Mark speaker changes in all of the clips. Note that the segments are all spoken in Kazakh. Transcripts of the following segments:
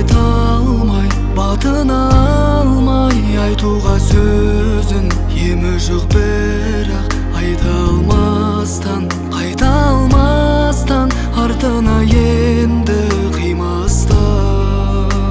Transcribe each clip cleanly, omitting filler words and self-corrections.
Speaker 1: айта алмай, батына алмай, айтуға сөзін емі жоқ, бірақ айта алмастан, қайта алмастан, артына енді қимастан.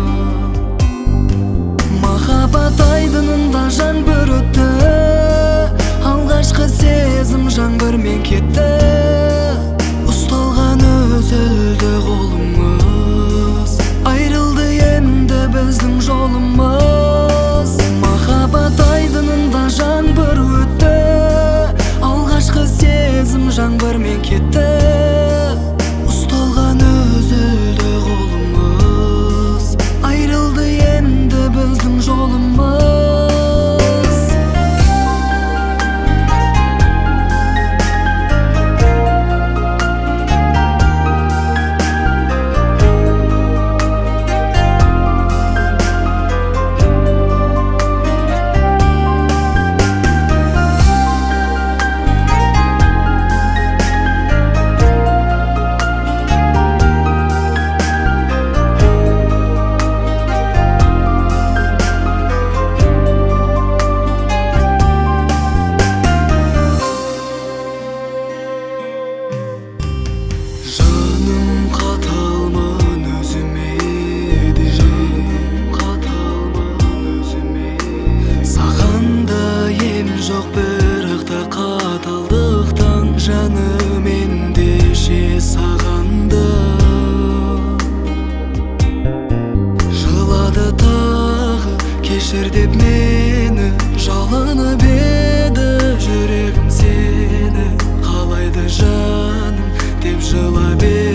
Speaker 1: Махаббат айдынында жаңбыр өтті, алғашқы сезім жаңбырмен кетті. Ұсталған үзілді қолымыз, айрылды енді біздің жолымыз. Махаббат айдынында жаңбыр өтті, алғашқы сезім жаңбырмен кетті. Ұсталған үзілді қолымыз, айрылды енді біздің жолымыз. Жоқ бірақ та қаталдықтан, жаным ендеше сағанды. Жылады тағы кешір деп мені, жалынып еді жүрегім сені, қалайды жаным деп жылап еді.